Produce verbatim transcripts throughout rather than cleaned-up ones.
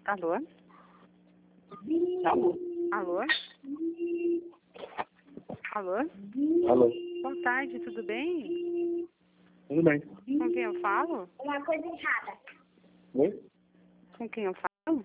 Alô? Alô? Alô? Alô? Alô? Boa tarde, tudo bem? Tudo bem? Com quem eu falo? Uma coisa errada. Oi? Com quem eu falo?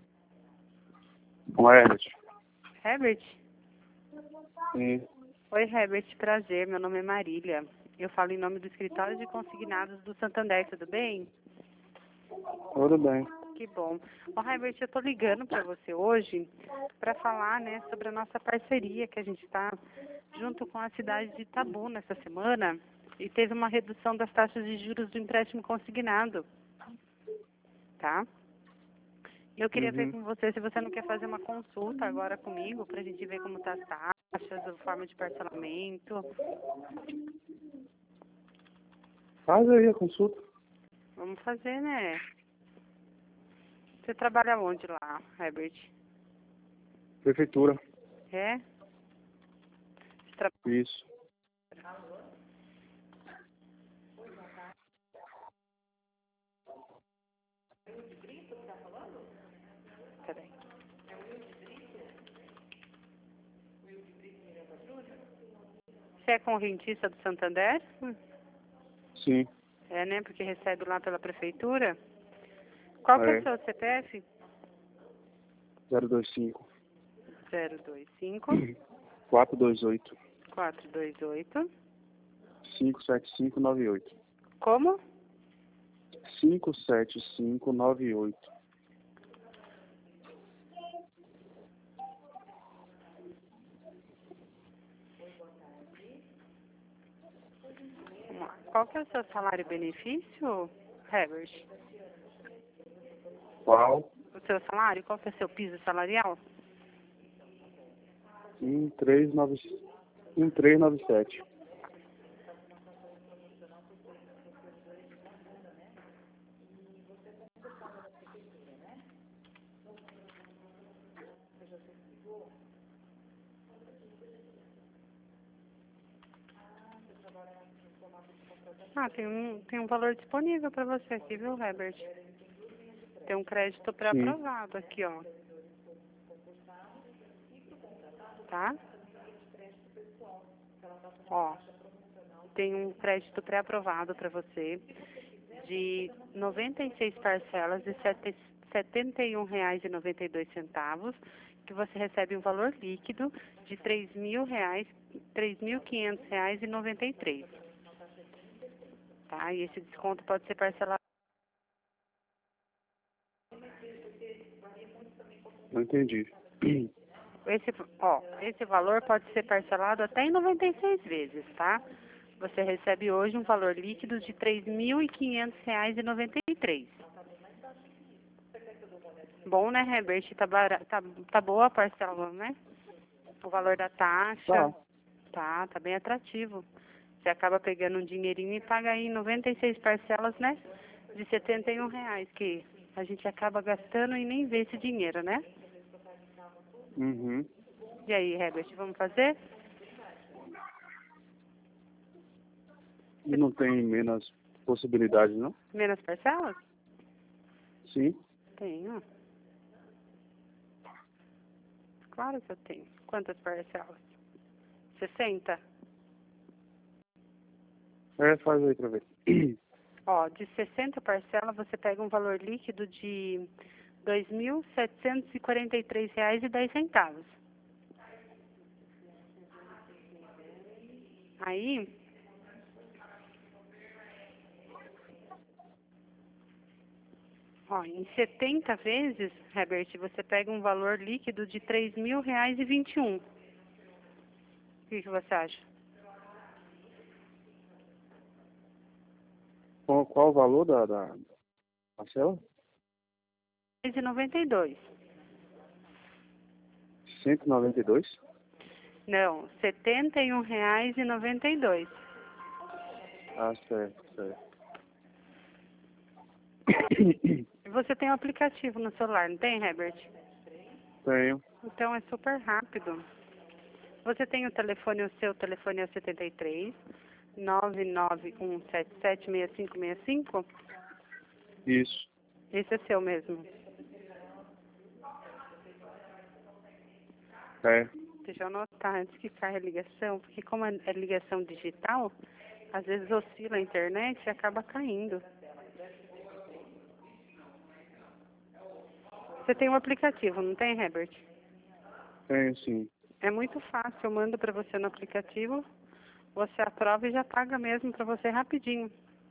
Com a Herbert. Herbert? Sim. Oi, Herbert, prazer. Meu nome é Marília. Eu falo em nome do Escritório de Consignados do Santander, tudo bem? Tudo bem. Que bom. Ô, Herbert, eu tô ligando para você hoje para falar, né, sobre a nossa parceria que a gente está junto com a cidade de Itabu nessa semana e teve uma redução das taxas de juros do empréstimo consignado, tá? Eu queria ver Uhum. com você se você não quer fazer uma consulta agora comigo para a gente ver como tá as taxas, a forma de parcelamento. Faz aí a consulta. Vamos fazer, né? Você trabalha onde lá, Herbert? Prefeitura. É? Você tra... Isso. Peraí. Você é correntista do Santander? Hum. Sim. É, né? Porque recebe lá pela prefeitura. Qual que é É. o seu C P F? zero dois cinco. zero dois cinco, quatro dois oito. quatro dois oito. cinco sete cinco nove oito. Como? cinco sete cinco nove oito. Vamos lá. Qual que é o seu salário e benefício, Herbert? Qual? O seu salário? Qual que é o seu piso salarial? um três nove um três nove sete. Ah, tem um, tem um valor disponível para você aqui, viu, Herbert? Tem um crédito Sim. pré-aprovado aqui, ó. Tá? Ó, tem um crédito pré-aprovado para você de noventa e seis parcelas de setenta e um reais e noventa e dois centavos, que você recebe um valor líquido de três mil reais, três mil e quinhentos reais e noventa e três. Tá? E esse desconto pode ser parcelado. Não entendi. Esse, ó, esse valor pode ser parcelado até em noventa e seis vezes, tá? Você recebe hoje um valor líquido de três mil e quinhentos reais e noventa e três. Bom, né, Herbert? Tá, bara... tá, tá boa a parcela, né? O valor da taxa. Tá. Tá, tá bem atrativo. Você acaba pegando um dinheirinho e paga aí noventa e seis parcelas, né? De setenta e um reais, que a gente acaba gastando e nem vê esse dinheiro, né? Uhum. E aí, Herbert, vamos fazer? E não tem menos possibilidades, não? Menos parcelas? Sim. Tenho. Claro que eu tenho. Quantas parcelas? sessenta? É, faz aí pra ver. Ó, de sessenta parcelas você pega um valor líquido de dois mil setecentos e quarenta e três reais e dez centavos. Aí, ó, em setenta vezes, Herbert, você pega um valor líquido de três mil reais e vinte e um. O que, que você acha? Qual, qual o valor da, da parcela? três e noventa e dois. cento e noventa e dois? Não, setenta e um reais e noventa e dois. Ah, certo, certo. Você tem um aplicativo no celular, não tem, Herbert? Tenho. Então é super rápido. Você tem o telefone, o seu telefone é o setenta e três, nove nove um sete sete, seis cinco seis cinco? Isso. Esse é seu mesmo. É. Deixa eu anotar antes que caia a ligação, porque como é é ligação digital, às vezes oscila a internet e acaba caindo. Você tem um aplicativo, não tem, Herbert? Tem sim. É muito fácil, eu mando para você no aplicativo, você aprova e já paga mesmo para você rapidinho.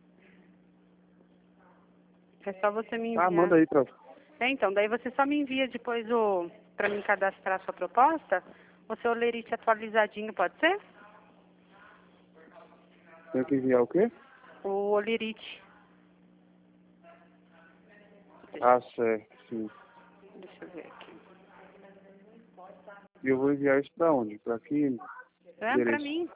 É só você me Ah, enviar. manda aí pra... É, então, daí você só me envia depois o para mim cadastrar a sua proposta, o seu lerite atualizadinho, pode ser? Tem que enviar o quê? O olerite. Ah, certo, sim. Deixa eu ver aqui. E eu vou enviar isso pra onde? Pra aqui? É pra Endereço. mim.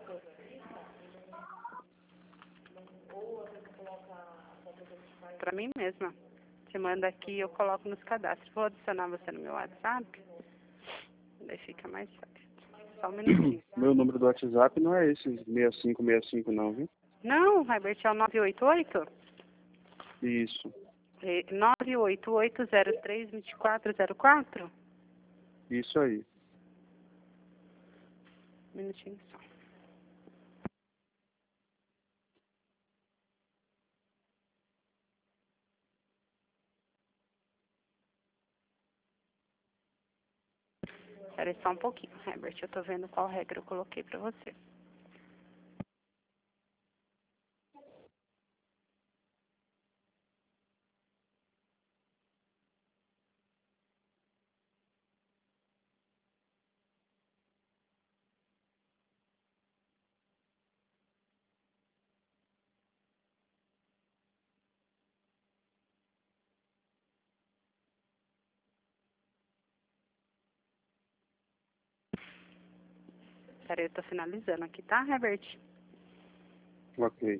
Pra mim mesma. Você manda aqui, eu coloco nos cadastros. Vou adicionar você no meu WhatsApp. Daí fica mais fácil. Só um minutinho. Meu número do WhatsApp não é esse seis cinco seis cinco não, viu? Não, Herbert, é o nove oito oito? Isso. É nove oito oito zero três dois quatro zero quatro? Isso aí. Um minutinho só. Espera aí só um pouquinho, Herbert. Eu tô vendo qual regra eu coloquei pra você. Espera aí, eu tô finalizando aqui, tá, Herbert? Ok.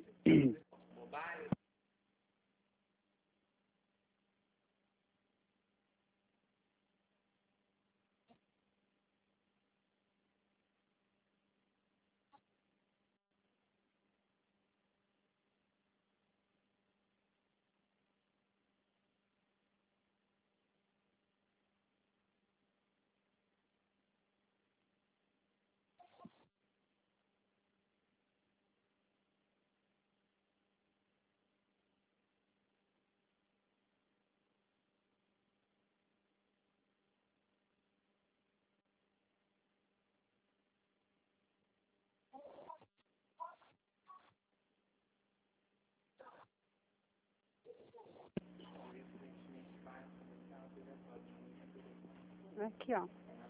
Aqui, ó.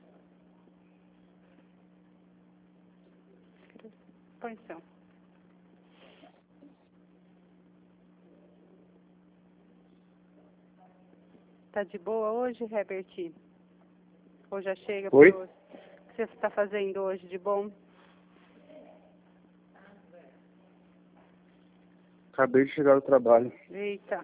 Põe seu. Tá de boa hoje, Herbert? Ou já chega Oi? pro... O que você está fazendo hoje de bom? Acabei de chegar do trabalho. Eita.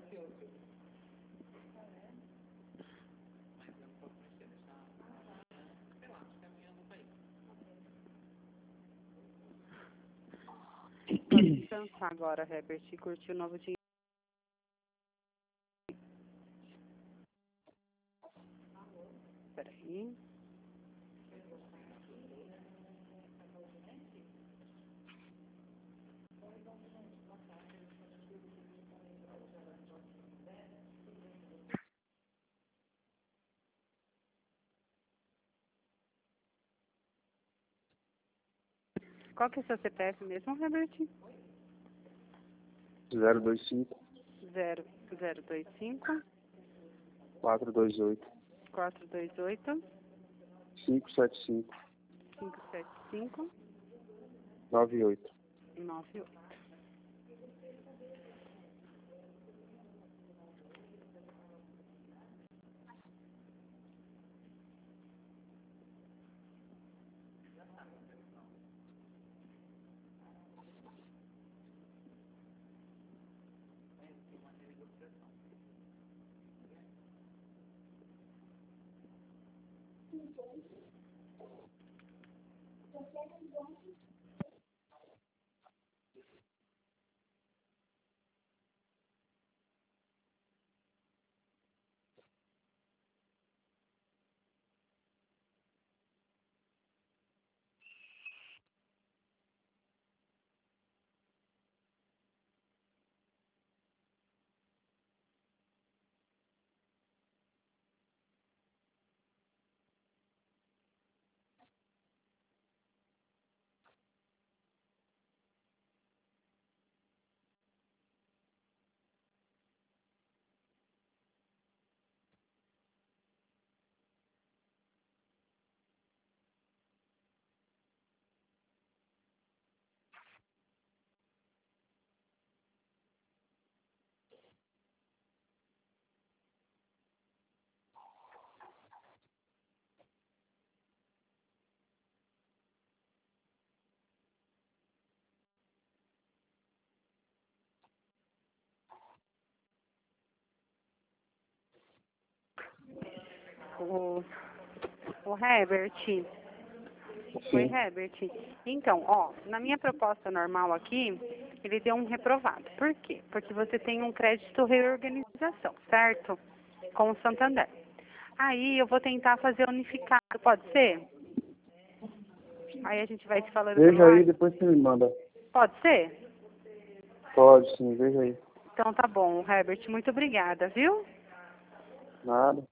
Pode descansar agora, Herbert, e curtir o novo dia. Peraí. Qual que é o seu C P F mesmo, Herbert? zero dois cinco Zero, zero dois cinco, quatro dois oito quatro dois oito, cinco sete cinco cinco sete cinco, nove oito. nove oito. o, o Herbert. Oi, Sim. Herbert. Então, ó, na minha proposta normal aqui, ele deu um reprovado. Por quê? Porque você tem um crédito reorganização, certo? Com o Santander. Aí eu vou tentar fazer unificado, pode ser? Aí a gente vai se falando pelo Veja aí, WhatsApp. depois você me manda. Pode ser? Pode sim, veja aí. Então tá bom, Herbert. Muito obrigada, viu? Nada.